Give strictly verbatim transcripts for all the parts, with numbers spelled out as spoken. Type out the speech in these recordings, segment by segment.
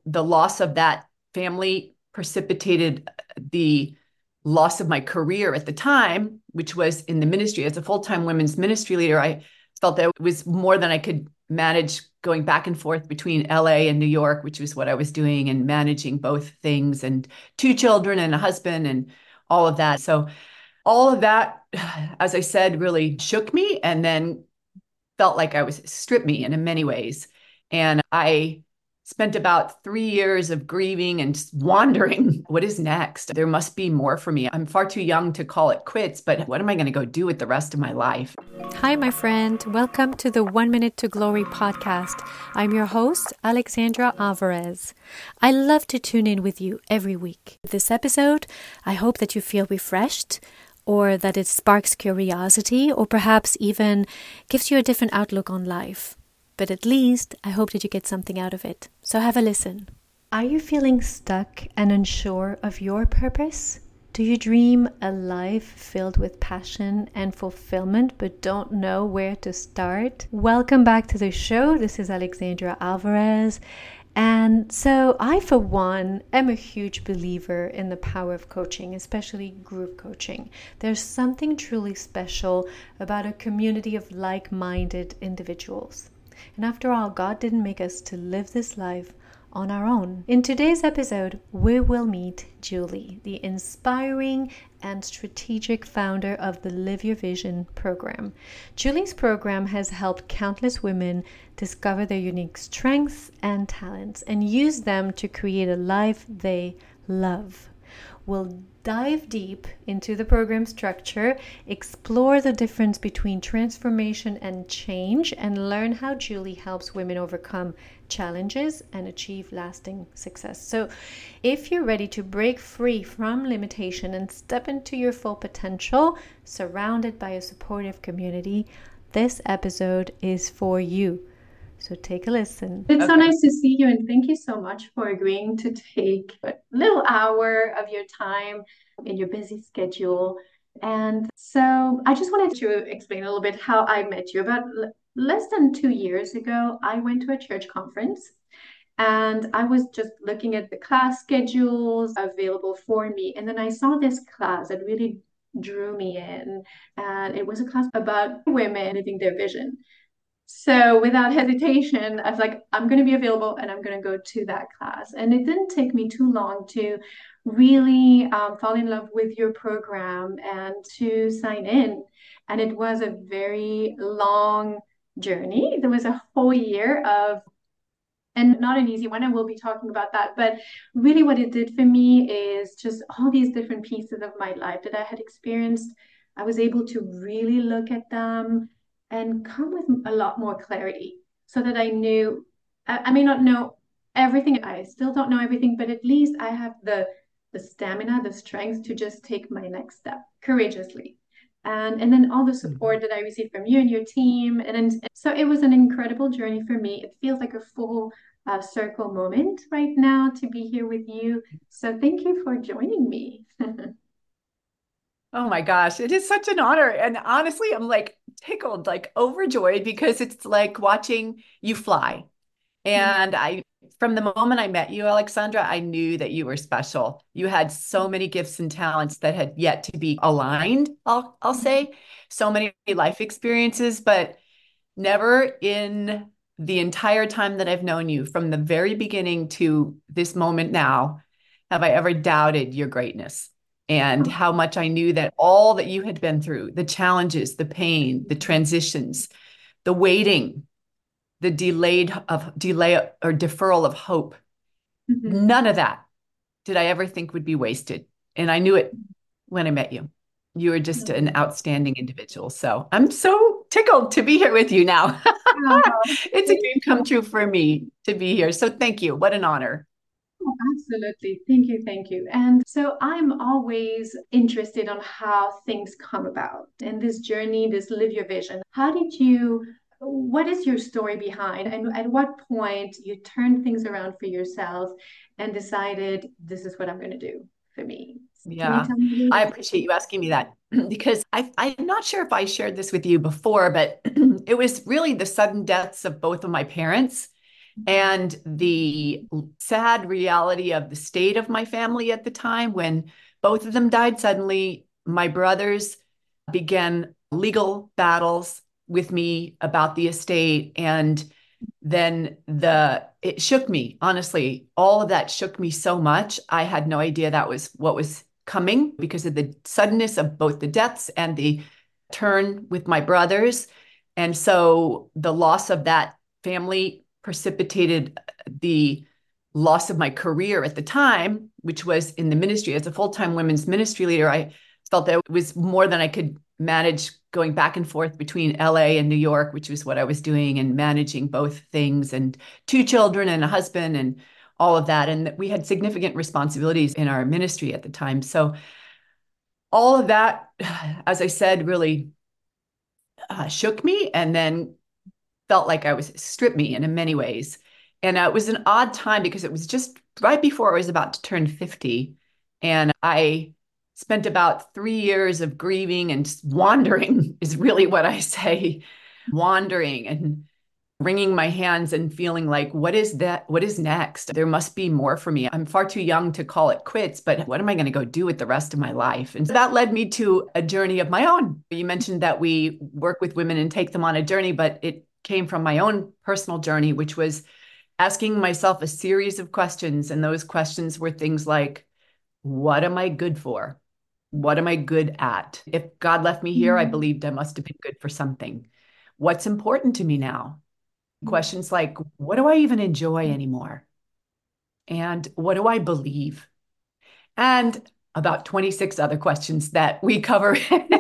the loss of that family precipitated the loss of my career at the time, which was in the ministry. As a full-time women's ministry leader, I felt that it was more than I could manage going back and forth between L A and New York, which was what I was doing, and managing both things and two children and a husband and all of that. So all of that, as I said, really shook me and then felt like I was stripped me in many ways. And I spent about three years of grieving and wondering, what is next? There must be more for me. I'm far too young to call it quits, but what am I going to go do with the rest of my life? Hi, my friend. Welcome to the One Minute to Glory podcast. I'm your host, Alexandra Alvarez. I love to tune in with you every week. This episode, I hope that you feel refreshed, or that it sparks curiosity, or perhaps even gives you a different outlook on life. But at least I hope that you get something out of it. So have a listen. Are you feeling stuck and unsure of your purpose? Do you dream a life filled with passion and fulfillment but don't know where to start? Welcome back to the show. This is Alexandra Alvarez. And so I, for one, am a huge believer in the power of coaching, especially group coaching. There's something truly special about a community of like-minded individuals. And after all, God didn't make us to live this life on our own. In today's episode, we will meet Julie, the inspiring and strategic founder of the Live Your Vision program. Julie's program has helped countless women discover their unique strengths and talents and use them to create a life they love. We'll dive deep into the program structure, explore the difference between transformation and change, and learn how Julie helps women overcome challenges and achieve lasting success. So if you're ready to break free from limitation and step into your full potential, surrounded by a supportive community, this episode is for you. So take a listen. It's okay. So nice to see you, and thank you so much for agreeing to take a little hour of your time in your busy schedule. And so I just wanted to explain a little bit how I met you. About l- less than two years ago, I went to a church conference, and I was just looking at the class schedules available for me. And then I saw this class that really drew me in, and it was a class about women living their vision. So without hesitation, I was like, I'm going to be available and I'm going to go to that class. And it didn't take me too long to really um, fall in love with your program and to sign in. And it was a very long journey. There was a whole year of, and not an easy one, and we'll be talking about that. But really what it did for me is just all these different pieces of my life that I had experienced. I was able to really look at them and come with a lot more clarity so that I knew, I, I may not know everything. I still don't know everything, but at least I have the the stamina, the strength to just take my next step courageously. And, and then all the support that I received from you and your team. And, and so it was an incredible journey for me. It feels like a full uh, circle moment right now to be here with you. So thank you for joining me. Oh my gosh, it is such an honor. And honestly, I'm like tickled, like overjoyed, because it's like watching you fly. And I, from the moment I met you, Alexandra, I knew that you were special. You had so many gifts and talents that had yet to be aligned, I'll, I'll say, so many life experiences, but never in the entire time that I've known you, from the very beginning to this moment now, have I ever doubted your greatness and how much I knew that all that you had been through, the challenges, the pain, the transitions, the waiting, the delayed of delay or deferral of hope. Mm-hmm. None of that did I ever think would be wasted. And I knew it when I met you. You were just mm-hmm. an outstanding individual. So I'm so tickled to be here with you now. Oh, it's a dream come true for me to be here. So thank you. What an honor. Oh, absolutely. Thank you. Thank you. And so I'm always interested on how things come about in this journey, this Live Your Vision. How did you, what is your story behind, and at what point you turned things around for yourself and decided this is what I'm going to do for me? Yeah, I appreciate you asking me that, because I, I'm not sure if I shared this with you before, but it was really the sudden deaths of both of my parents And the sad reality of the state of my family at the time, when both of them died suddenly, my brothers began legal battles with me about the estate. And then the it shook me, honestly. All of that shook me so much. I had no idea that was what was coming because of the suddenness of both the deaths and the turn with my brothers. And so the loss of that family precipitated the loss of my career at the time, which was in the ministry. As a full-time women's ministry leader, I felt that it was more than I could manage going back and forth between L A and New York, which was what I was doing, and managing both things, and two children and a husband and all of that. And we had significant responsibilities in our ministry at the time. So all of that, as I said, really uh, shook me, and then felt like I was stripped me in many ways. And uh, it was an odd time because it was just right before I was about to turn fifty. And I spent about three years of grieving and wandering is really what I say, wandering and wringing my hands and feeling like, what is that? What is next? There must be more for me. I'm far too young to call it quits, but what am I going to go do with the rest of my life? And so that led me to a journey of my own. You mentioned that we work with women and take them on a journey, but it came from my own personal journey, which was asking myself a series of questions. And those questions were things like, what am I good for? What am I good at? If God left me here, I believed I must have been good for something. What's important to me now? Questions like, what do I even enjoy anymore? And what do I believe? And about twenty-six other questions that we cover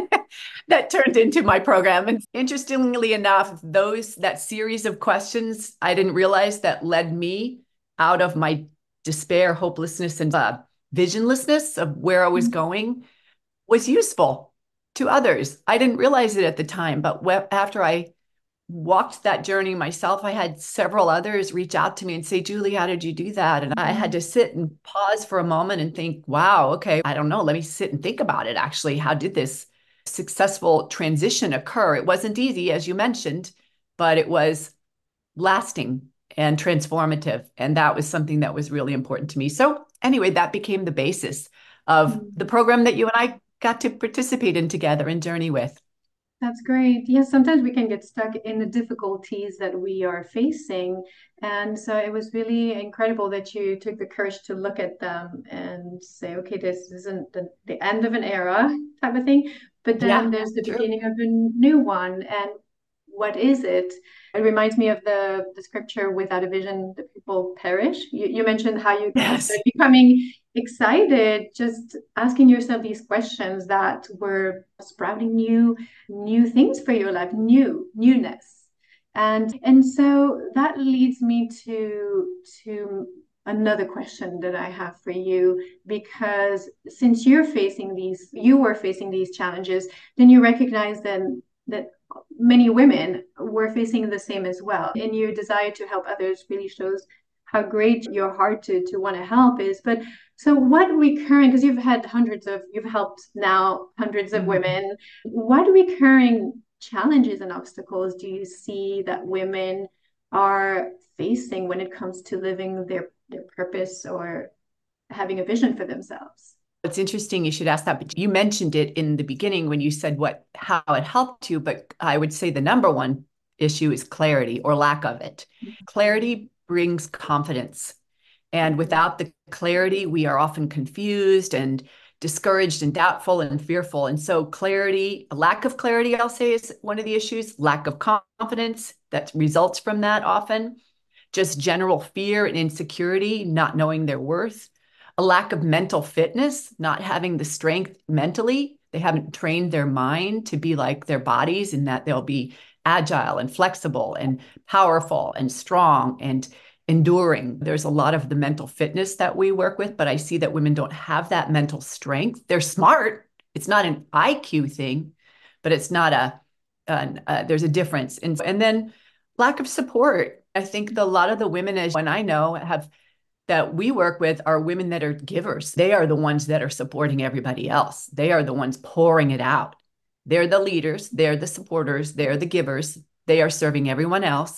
that turned into my program. And interestingly enough, those that series of questions, I didn't realize that led me out of my despair, hopelessness, and uh, visionlessness of where I was going, was useful to others. I didn't realize it at the time, but after I walked that journey myself, I had several others reach out to me and say, Julie, how did you do that? And I had to sit and pause for a moment and think, wow, okay, I don't know. Let me sit and think about it. Actually, how did this successful transition occur? It wasn't easy, as you mentioned, but it was lasting and transformative. And that was something that was really important to me. So anyway, that became the basis of the program that you and I got to participate in together and journey with. That's great. Yes, sometimes we can get stuck in the difficulties that we are facing. And so it was really incredible that you took the courage to look at them and say, okay, this isn't the, the end of an era type of thing, but then Yeah, there's the true. beginning of a new one. And what is it? It reminds me of the, the scripture, without a vision, the people perish. You, you mentioned how you kind of Yes. started becoming excited, just asking yourself these questions that were sprouting new, new things for your life, new, newness. And and so that leads me to to another question that I have for you, because since you're facing these, you were facing these challenges, then you recognize then that many women were facing the same as well. And your desire to help others really shows how great your heart to to want to help is. But so what recurring, because you've had hundreds of, you've helped now hundreds of Mhm. women, what recurring challenges and obstacles do you see that women are facing when it comes to living their their purpose or having a vision for themselves? It's interesting you should ask that, but you mentioned it in the beginning when you said what how it helped you, but I would say the number one issue is clarity or lack of it. Clarity brings confidence. And without the clarity, we are often confused and discouraged and doubtful and fearful. And so clarity, a lack of clarity, I'll say, is one of the issues. Lack of confidence that results from that often. Just general fear and insecurity, not knowing their worth. A lack of mental fitness, not having the strength mentally. They haven't trained their mind to be like their bodies, and that they'll be agile and flexible and powerful and strong and enduring. There's a lot of the mental fitness that we work with, but I see that women don't have that mental strength. They're smart. It's not an I Q thing, but it's not a, an, uh, there's a difference. And, and then lack of support. I think the, a lot of the women, as when I know, have that we work with are women that are givers. They are the ones that are supporting everybody else. They are the ones pouring it out. They're the leaders. They're the supporters. They're the givers. They are serving everyone else.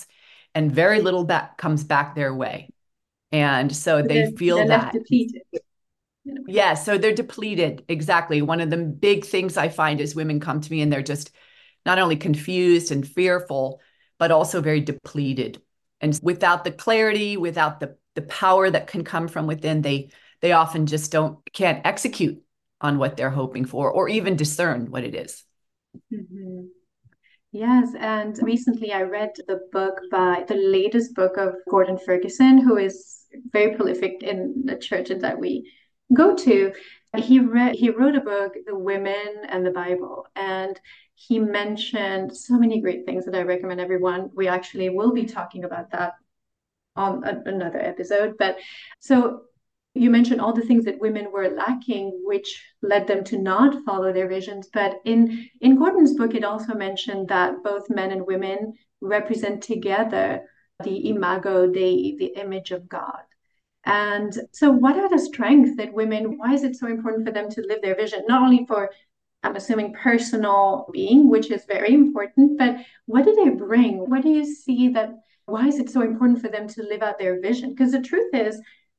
and very little back comes back their way. And so So they they're, feel they're left that. depleted in a way. Yeah, so they're depleted. Exactly. One of the big things I find is women come to me and they're just not only confused and fearful, but also very depleted. And without the clarity, without the the power that can come from within, they they often just don't can't execute on what they're hoping for or even discern what it is. Mhm. Yes, and recently I read the book by the latest book of Gordon Ferguson, who is very prolific in the churches that we go to. He read he wrote a book, The Women and the Bible, and he mentioned so many great things that I recommend everyone. We actually will be talking about that on a, another episode. But so you mentioned all the things that women were lacking, which led them to not follow their visions. But in in Gordon's book, it also mentioned that both men and women represent together the imago Dei, the image of God. And so, what are the strengths that women, why is it so important for them to live their vision? Not only for, I'm assuming, personal being, which is very important, but what do they bring? What do you see that, why is it so important for them to live out their vision? Because the truth is,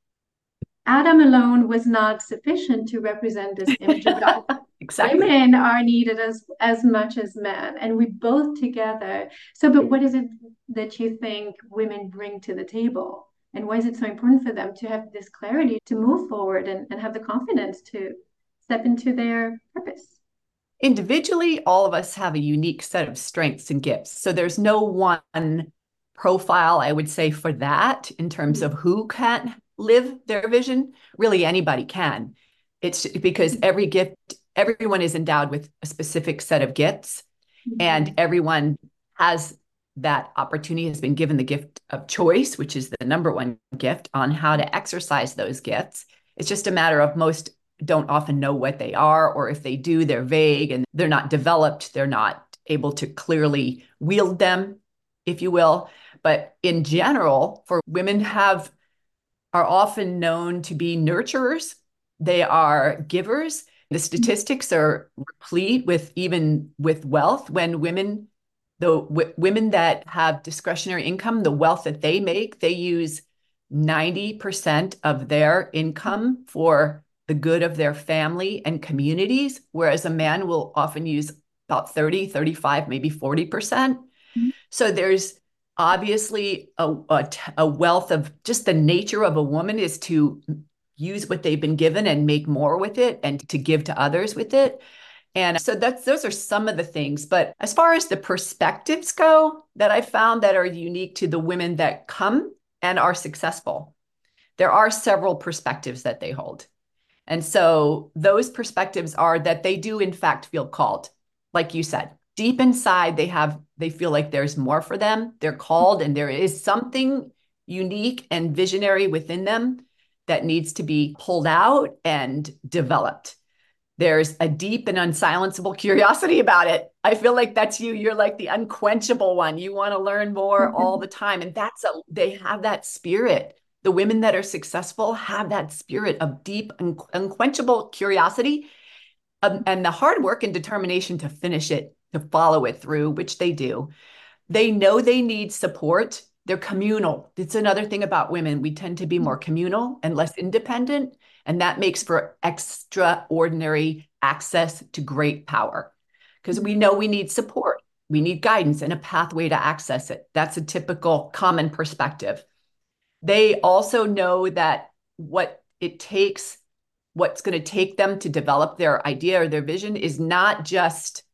Adam alone was not sufficient to represent this image of God. Exactly. Women are needed as as much as men, and we both together. So, but what is it that you think women bring to the table? And why is it so important for them to have this clarity to move forward and, and have the confidence to step into their purpose? Individually, all of us have a unique set of strengths and gifts. So there's no one profile, I would say, for that in terms of who can live their vision. Really, anybody can. It's because every gift, everyone is endowed with a specific set of gifts, and Mhm. everyone has that opportunity, has been given the gift of choice, which is the number one gift on how to exercise those gifts. It's just a matter of most don't often know what they are, or if they do, they're vague and they're not developed. They're not able to clearly wield them, if you will. But in general, for women have are often known to be nurturers. They are givers. The statistics are replete with even with wealth when women the w- women that have discretionary income, the wealth that they make, they use ninety percent of their income for the good of their family and communities, whereas a man will often use about thirty, thirty-five, maybe forty percent. So there's obviously a, a, a wealth of just the nature of a woman is to use what they've been given and make more with it and to give to others with it. And so that's those are some of the things. But as far as the perspectives go that I found that are unique to the women that come and are successful, there are several perspectives that they hold. And so those perspectives are that they do in fact feel called. Like you said, deep inside they have they feel like there's more for them. They're called and there is something unique and visionary within them that needs to be pulled out and developed. There's a deep and unsilenceable curiosity about it. I feel like that's you. You're like the unquenchable one. You want to learn more all the time. And that's a, they have that spirit. The women that are successful have that spirit of deep, un- unquenchable curiosity, um, and the hard work and determination to finish it, to follow it through, which they do. They know they need support. They're communal. It's another thing about women. We tend to be more communal and less independent. And that makes for extraordinary access to great power because we know we need support. We need guidance and a pathway to access it. That's a typical common perspective. They also know that what it takes, what's going to take them to develop their idea or their vision is not just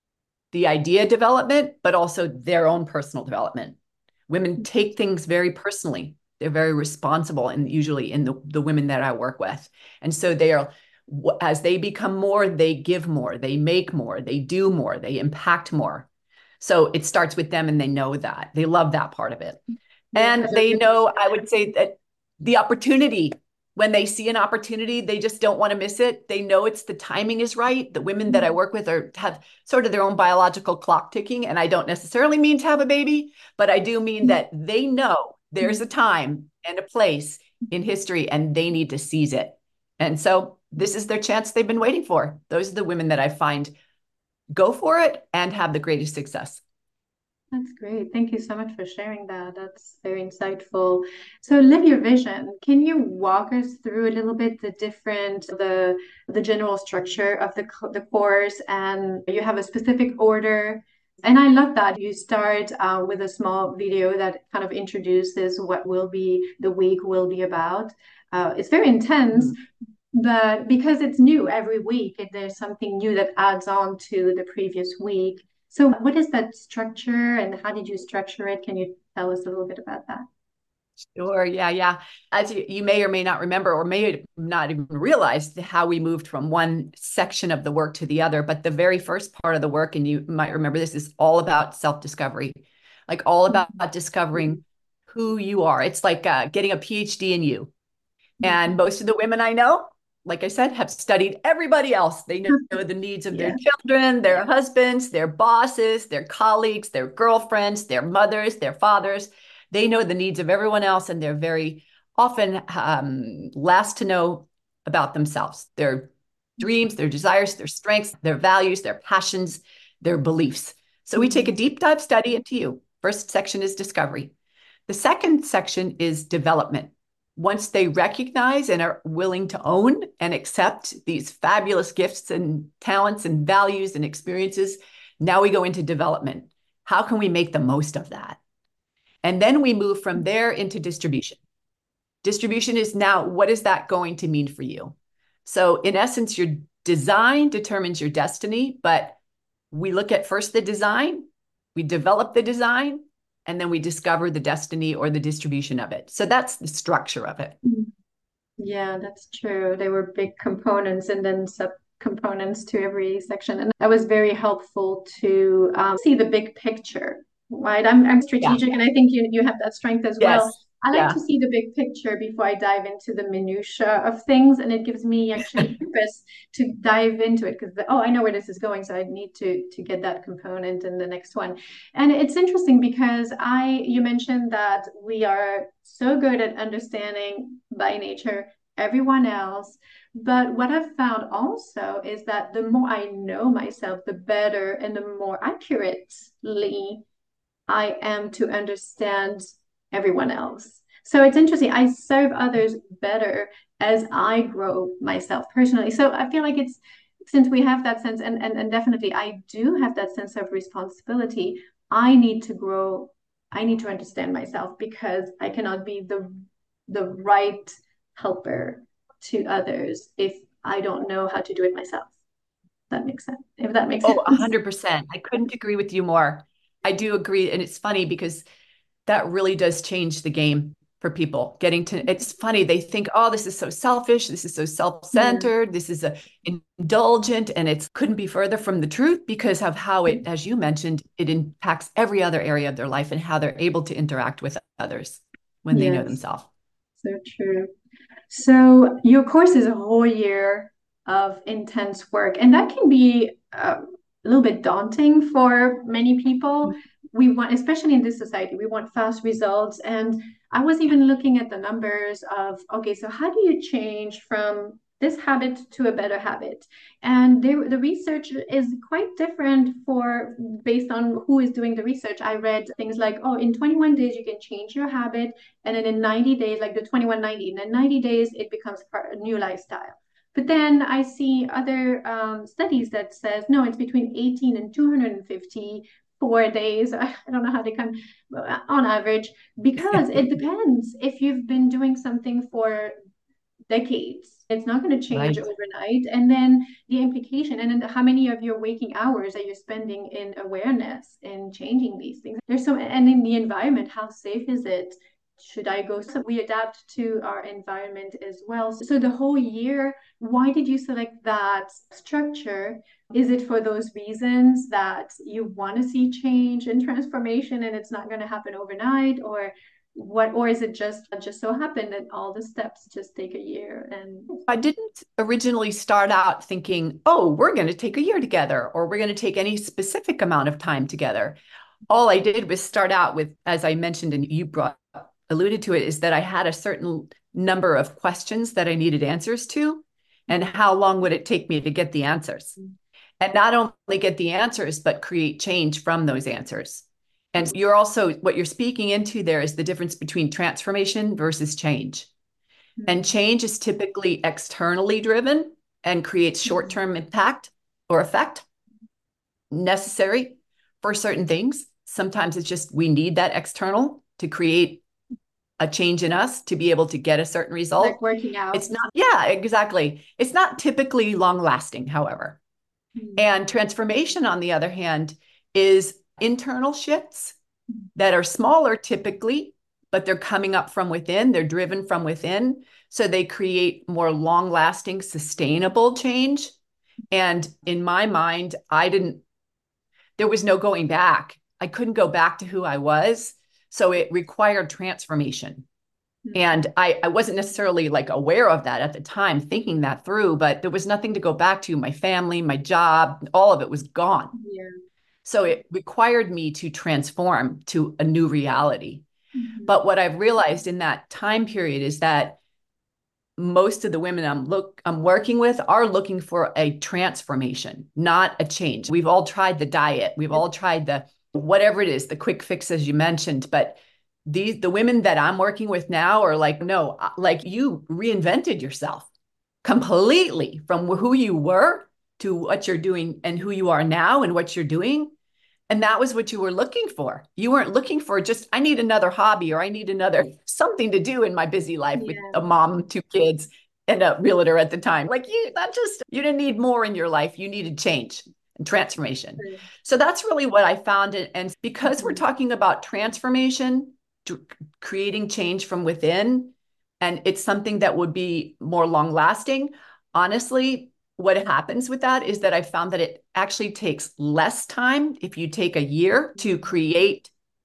the idea development, but also their own personal development. Women take things very personally. They're very responsible, and usually in the, the women that I work with. And so they are, as they become more, they give more, they make more, they do more, they impact more. So it starts with them, and they know that. They love that part of it. They And have a they good know, I would say that the opportunity, when they see an opportunity, they just don't want to miss it. They know it's the timing is right. The women that I work with are have sort of their own biological clock ticking. And I don't necessarily mean to have a baby, but I do mean that they know there's a time and a place in history and they need to seize it. And so this is their chance they've been waiting for. Those are the women that I find go for it and have the greatest success. That's great. Thank you so much for sharing that. That's very insightful. So live your vision. Can you walk us through a little bit the different the the general structure of the co- the course, and you have a specific order. And I love that you start uh, with a small video that kind of introduces what will be the week will be about. Uh, it's very intense, Mhm. but because it's new every week, if there's something new that adds on to the previous week. So, what is that structure and how did you structure it? Can you tell us a little bit about that? Sure. Yeah. Yeah. As you, you may or may not remember, or may not even realize how we moved from one section of the work to the other. But the very first part of the work, and you might remember this, is all about self-discovery, like all about discovering who you are. It's like uh, getting a PhD in you. And most of the women I know, like I said, have studied everybody else. They know the needs of their Yeah. children, their husbands, their bosses, their colleagues, their girlfriends, their mothers, their fathers. They know the needs of everyone else, and they're very often um, last to know about themselves, their dreams, their desires, their strengths, their values, their passions, their beliefs. So we take a deep dive study into you. First section is discovery. The second section is development. Once they recognize and are willing to own and accept these fabulous gifts and talents and values and experiences, now we go into development. How can we make the most of that? And then we move from there into distribution. Distribution is now, what is that going to mean for you? So, in essence, your design determines your destiny, but we look at first the design, we develop the design, and then we discover the destiny or the distribution of it. So, that's the structure of it. Yeah, that's true. They were big components and then sub components to every section. And that was very helpful to um, see the big picture, right? I'm, I'm Yeah. strategic and I think you, you have that strength as well. Yes. I like Yeah. to see the big picture before I dive into the minutia of things. And it gives me actually purpose to dive into it because, oh, I know where this is going. So I need to, to get that component in the next one. And it's interesting because I, you mentioned that we are so good at understanding by nature everyone else. But what I've found also is that the more I know myself, the better and the more accurately I am to understand everyone else. So it's interesting. I serve others better as I grow myself personally. So I feel like it's since we have that sense, and, and, and definitely I do have that sense of responsibility. I need to grow. I need to understand myself because I cannot be the the right helper to others if I don't know how to do it myself. That makes sense. If that makes Oh, sense. one hundred percent. I couldn't agree with you more. I do agree. And it's funny because that really does change the game for people getting to it's funny. They think, oh, this is so selfish. This is so Yeah. self-centered. This is a, indulgent. And it couldn't be further from the truth because of how it, as you mentioned, it impacts every other area of their life and how they're able to interact with others when they know Yes. themselves. So true. So your course is a whole year of intense work, and that can be uh, a little bit daunting for many people. We want, especially in this society, we want fast results. And I was even looking at the numbers of, okay, so how do you change from this habit to a better habit? And there, the research is quite different for based on who is doing the research. I read things like, oh, in twenty-one days you can change your habit, and then in ninety days, like the twenty-one ninety, and then ninety days it becomes part, a new lifestyle. But then I see other um, studies that says no, it's between eighteen and two hundred fifty four days. I don't know how they come on average because it depends. If you've been doing something for decades, it's not going to change Right. overnight. And then the implication, and then how many of your waking hours are you spending in awareness and changing these things? There's so, and in the environment, how safe is it? Should I go? So we adapt to our environment as well. So the whole year, why did you select that structure? Is it for those reasons that you want to see change and transformation and it's not going to happen overnight, or what, or is it just just so happened that all the steps just take a year and I didn't originally start out thinking, oh, we're going to take a year together or we're going to take any specific amount of time together. All I did was start out with, as I mentioned, and you brought alluded to it, is that I had a certain number of questions that I needed answers to, and how long would it take me to get the answers? And not only get the answers, but create change from those answers. And you're also, what you're speaking into there is the difference between transformation versus change. And Mm-hmm. change is typically externally driven and creates short-term impact or effect necessary for certain things. Sometimes it's just we need that external to create a change in us to be able to get a certain Like result. working out. It's not, yeah, exactly. It's not typically long lasting, however. Mm-hmm. And transformation, on the other hand, is internal shifts that are smaller typically, but they're coming up from within. They're driven from within. So they create more long lasting, sustainable change. And in my mind, I didn't, there was no going back. I couldn't go back to who I was. So it required transformation. And I, I wasn't necessarily like aware of that at the time, thinking that through, but there was nothing to go back to. My family, my job, all of it was gone. Yeah. So it required me to transform to a new reality. Mm-hmm. But what I've realized in that time period is that most of the women I'm look I'm working with are looking for a transformation, not a change. We've all tried the diet, we've all tried the whatever it is, the quick fix as you mentioned, but these the women that I'm working with now are like, no, like you reinvented yourself completely from who you were to what you're doing and who you are now and what you're doing. And that was what you were looking for. You weren't looking for just, I need another hobby or I need another something to do in my busy life with Yeah. a mom, two kids, and a realtor at the time. Like you, that just, you didn't need more in your life. You needed change and transformation. True. So that's really what I found. And because we're Mm-hmm. talking about transformation, creating change from within, and it's something that would be more long lasting, honestly, what happens with that is that I found that it actually takes less time if you take a year to create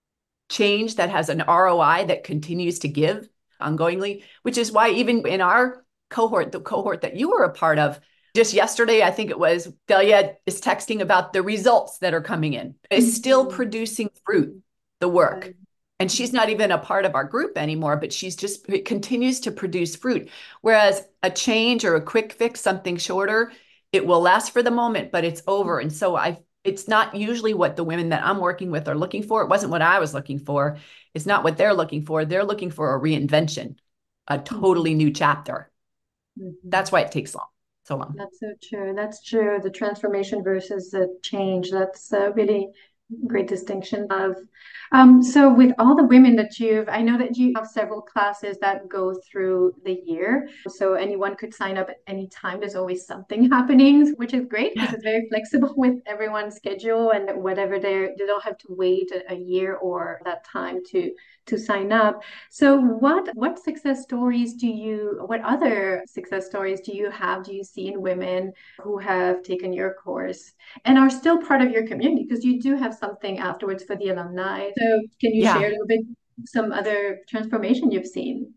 change that has an R O I that continues to give ongoingly, which is why even in our cohort, the cohort that you were a part of, just yesterday, I think it was, Delia is texting about the results that are coming in. It's still Mm-hmm. producing fruit, the Yeah. work. And she's not even a part of our group anymore, but she's just, it continues to produce fruit. Whereas a change or a quick fix, something shorter, it will last for the moment, but it's over. And so I, it's not usually what the women that I'm working with are looking for. It wasn't what I was looking for. It's not what they're looking for. They're looking for a reinvention, a totally Mm-hmm. new chapter. Mm-hmm. That's why it takes long, so long. That's so true. That's true. The transformation versus the change. That's a really great distinction of. Um, so with all the women that you've, I know that you have several classes that go through the year. So anyone could sign up at any time. There's always something happening, which is great because it's very flexible with everyone's schedule and whatever they're, they don't have to wait a, a year or that time to to sign up. So what what success stories do you, what other success stories do you have, do you see in women who have taken your course and are still part of your community? Because you do have something afterwards for the alumni. So can you share a Yeah. little bit some other transformation you've seen?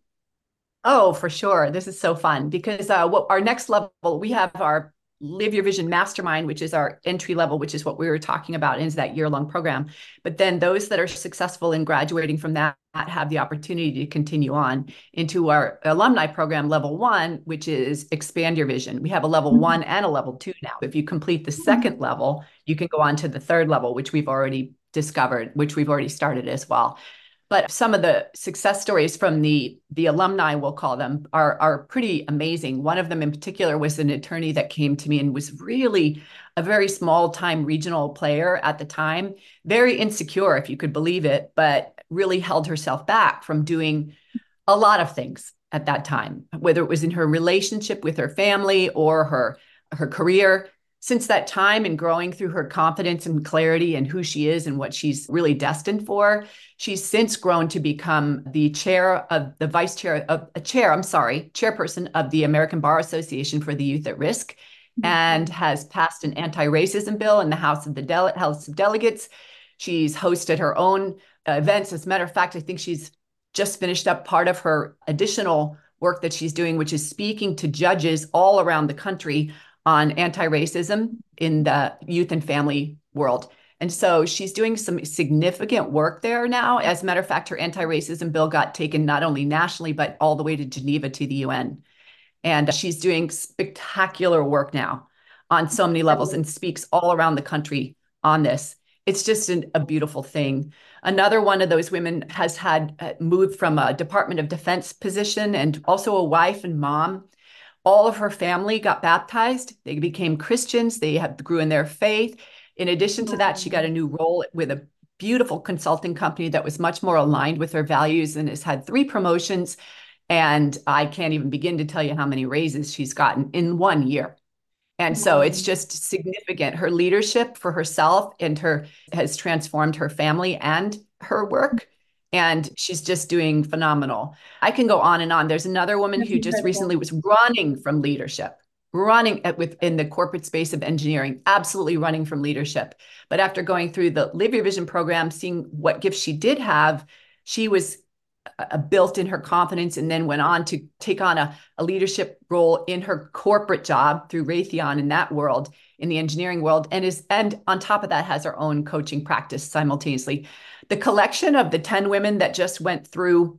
Oh, for sure. This is so fun because uh, what our next level, we have our Live Your Vision Mastermind, which is our entry level, which is what we were talking about, is that year-long program. But then those that are successful in graduating from that have the opportunity to continue on into our alumni program, level one, which is Expand Your Vision. We have a level one and a level two now. If you complete the second level, you can go on to the third level, which we've already discovered, which we've already started as well. But some of the success stories from the the alumni, we'll call them, are are pretty amazing. One of them in particular was an attorney that came to me and was really a very small time regional player at the time, very insecure, if you could believe it, but really held herself back from doing a lot of things at that time, whether it was in her relationship with her family or her her career. Since that time and growing through her confidence and clarity and who she is and what she's really destined for, she's since grown to become the chair of the vice chair of a chair, I'm sorry, chairperson of the American Bar Association for the Youth at Risk, and has passed an anti-racism bill in the House of the Dele- House of Delegates. She's hosted her own uh, events. As a matter of fact, I think she's just finished up part of her additional work that she's doing, which is speaking to judges all around the country on anti-racism in the youth and family world. And so she's doing some significant work there now. As a matter of fact, her anti-racism bill got taken not only nationally, but all the way to Geneva to the U N. And she's doing spectacular work now on so many levels and speaks all around the country on this. It's just an, a beautiful thing. Another one of those women has had uh, moved from a Department of Defense position and also a wife and mom. All of her family got baptized. They became Christians. They have grew in their faith. In addition to that, she got a Wow. new role with a beautiful consulting company that was much more aligned with her values and has had three promotions. And I can't even begin to tell you how many raises she's gotten in one year. And so Wow. it's just significant. Her leadership for herself and her has transformed her family and her work. And she's just doing phenomenal. I can go on and on. There's another woman That's who just recently incredible. was running from leadership, running at, within the corporate space of engineering, absolutely running from leadership. But after going through the Live Your Vision program, seeing what gifts she did have, she was uh, built in her confidence and then went on to take on a, a leadership role in her corporate job through Raytheon in that world, in the engineering world, and is and on top of that has her own coaching practice simultaneously. The collection of the ten women that just went through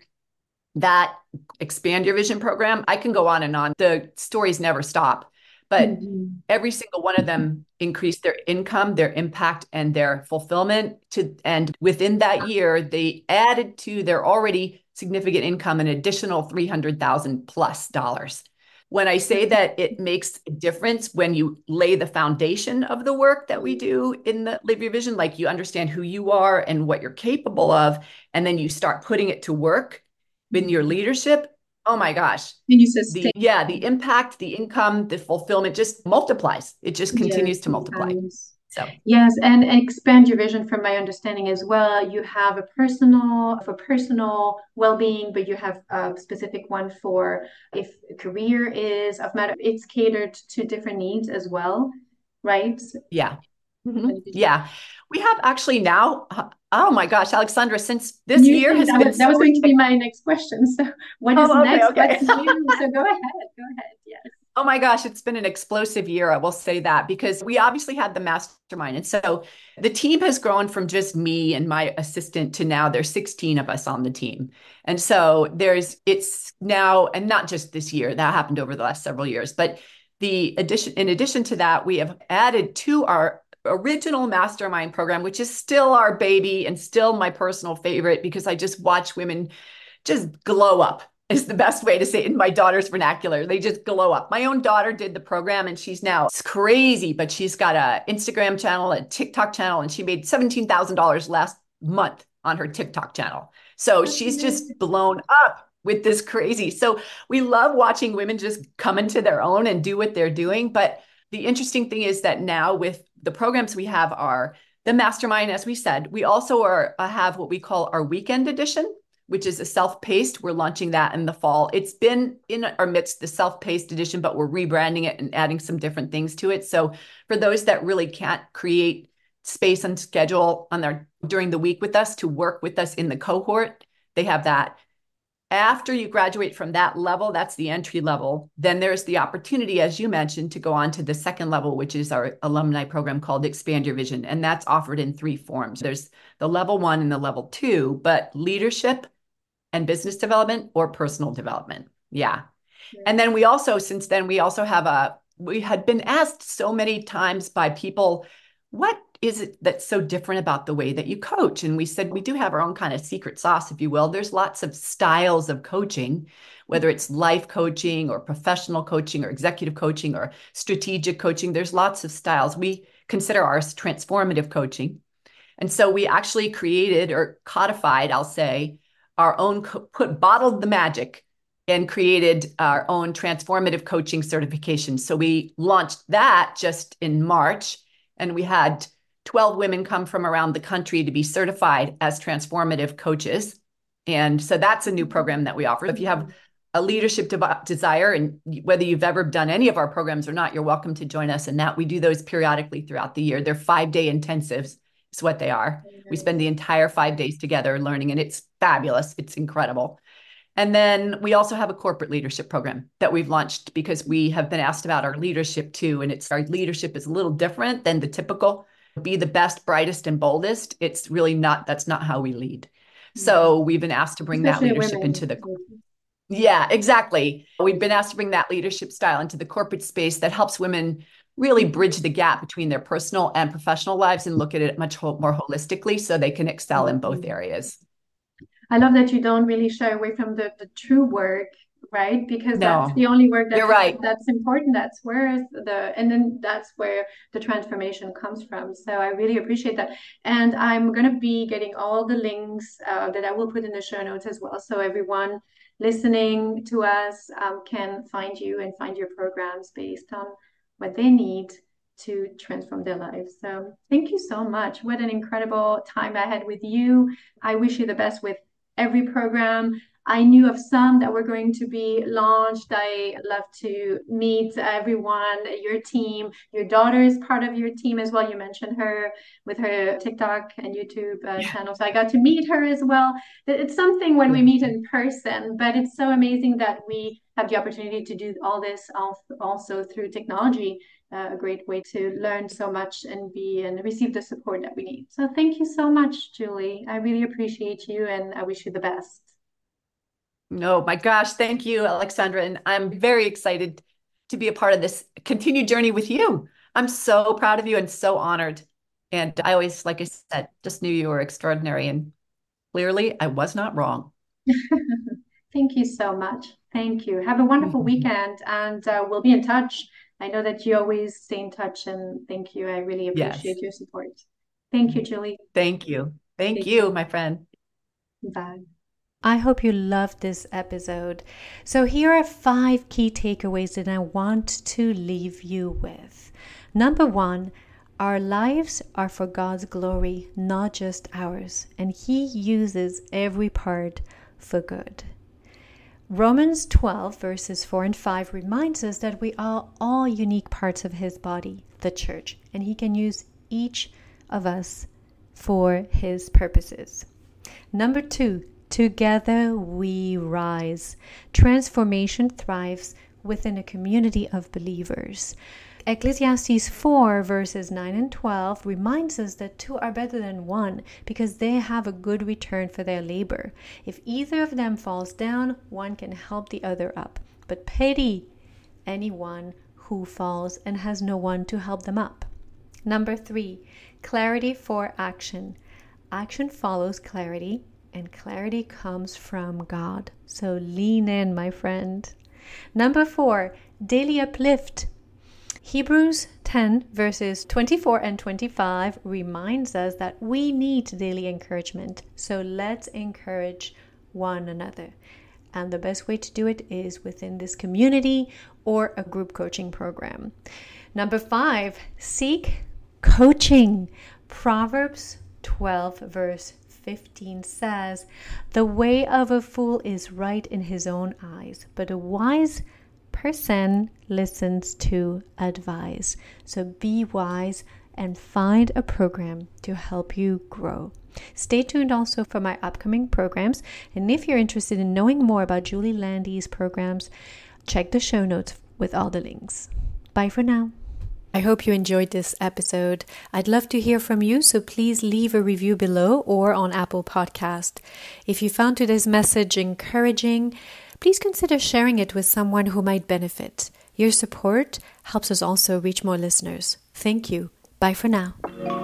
that Expand Your Vision program, I can go on and on. The stories never stop, but Mhm. every single one of them increased their income, their impact, and their fulfillment to, and within that year, they added to their already significant income an additional three hundred thousand plus dollars. When I say that it makes a difference when you lay the foundation of the work that we do in the Live Your Vision, like you understand who you are and what you're capable of, and then you start putting it to work in your Mhm. leadership, oh my gosh, And you sustain. the yeah, the impact, the income, the fulfillment just multiplies. It just Yes, continues to three multiply. times. So Yes, and expand your vision from my understanding as well. You have a personal for personal well-being, but you have a specific one for if career is of matter. It's catered to different needs as well, right? yeah. Mhm. Yeah. We have actually now, uh, oh my gosh, Alexandra, since this New year things. has That been was that so was going to be ridiculous. my next question. So, what is Oh, okay, next? What's okay. new? So, go ahead. Go ahead. Yes. Oh my gosh, it's been an explosive year. I will say that because we obviously had the mastermind. And so the team has grown from just me and my assistant to now there's sixteen of us on the team. And so there's, it's now, and not just this year, that happened over the last several years, but the addition, in addition to that, we have added to our original mastermind program, which is still our baby and still my personal favorite because I just watch women just glow up is the best way to say it in my daughter's vernacular. They just glow up. My own daughter did the program and she's now it's crazy, but she's got a Instagram channel, a TikTok channel, and she made seventeen thousand dollars last month on her TikTok channel. So That's she's just amazing. blown up with this crazy. So we love watching women just come into their own and do what they're doing. But the interesting thing is that now with the programs we have are the mastermind, as we said, we also are uh, have what we call our weekend edition, which is a self-paced. We're launching that in the fall. It's been in our midst, the self-paced edition, but we're rebranding it and adding some different things to it. So for those that really can't create space and schedule on their during the week with us to work with us in the cohort, they have that. After you graduate from that level, that's the entry level. Then there's the opportunity, as you mentioned, to go on to the second level, which is our alumni program called Expand Your Vision. And that's offered in three forms. There's the level one and the level two, but leadership and business development or personal development. Yeah. And then we also, since then, we also have a, we had been asked so many times by people, what is it that's so different about the way that you coach? And we said, we do have our own kind of secret sauce, if you will. There's lots of styles of coaching, whether it's life coaching or professional coaching or executive coaching or strategic coaching. There's lots of styles. We consider ours transformative coaching. And so we actually created or codified, I'll say, our own, put bottled the magic and created our own transformative coaching certification. So we launched that just in March, and we had twelve women come from around the country to be certified as transformative coaches. And so that's a new program that we offer. If you have a leadership de- desire, and whether you've ever done any of our programs or not, you're welcome to join us in that. We do those periodically throughout the year. They're five-day intensives is what they are. We spend the entire five days together learning, and it's fabulous. It's incredible. And then we also have a corporate leadership program that we've launched because we have been asked about our leadership too. And it's our leadership is a little different than the typical be the best, brightest, and boldest. It's really not, that's not how we lead. Mhm. So we've been asked to bring that Especially leadership women. into the yeah, exactly. We've been asked to bring that leadership style into the corporate space that helps women really bridge the gap between their personal and professional lives and look at it much ho- more holistically so they can excel in both areas. I love that you don't really shy away from the, the true work, right? Because that's the No, only work you're that's right. that's important. That's where the and then that's where the transformation comes from. So I really appreciate that. And I'm gonna be getting all the links uh, that I will put in the show notes as well. So everyone listening to us um, can find you and find your programs based on what they need to transform their lives. So thank you so much. What an incredible time I had with you. I wish you the best with every program. I knew of some that were going to be launched. I love to meet everyone, your team. Your daughter is part of your team as well. You mentioned her with her TikTok and YouTube uh, Yeah. channel. So I got to meet her as well. It's something when we Yeah. meet in person, but it's so amazing that we have the opportunity to do all this also through technology. Uh, a great way to learn so much and be and receive the support that we need. So thank you so much, Julie. I really appreciate you and I wish you the best. No, my gosh, thank you, Alexandra. And I'm very excited to be a part of this continued journey with you. I'm so proud of you and so honored. And I always, like I said, just knew you were extraordinary. And clearly, I was not wrong. Thank you so much. Thank you. Have a wonderful weekend and uh, we'll be in touch. I know that you always stay in touch and thank you. I really Yes. appreciate your support. Thank you, Julie. Thank you. Thank Take care. you, my friend. Bye. I hope you loved this episode. So, here are five key takeaways that I want to leave you with. Number one, our lives are for God's glory, not just ours, and He uses every part for good. Romans twelve, verses four and five reminds us that we are all unique parts of His body, the church, and He can use each of us for His purposes. Number two, together we rise. Transformation thrives within a community of believers. Ecclesiastes four verses nine and twelve reminds us that two are better than one because they have a good return for their labor. If either of them falls down, one can help the other up. But pity anyone who falls and has no one to help them up. Number three, clarity for action. Action follows clarity, and clarity comes from God. So lean in, my friend. Number four, daily uplift. Hebrews ten verses twenty-four and twenty-five reminds us that we need daily encouragement. So let's encourage one another. And the best way to do it is within this community or a group coaching program. Number five, seek coaching. Proverbs twelve verse fifteen says, "The way of a fool is right in his own eyes, but a wise person listens to advice." So be wise and find a program to help you grow. Stay tuned also for my upcoming programs. And if you're interested in knowing more about Julie Landy's programs, check the show notes with all the links. Bye for now. I hope you enjoyed this episode. I'd love to hear from you, so please leave a review below or on Apple Podcast. If you found today's message encouraging, please consider sharing it with someone who might benefit. Your support helps us also reach more listeners. Thank you. Bye for now.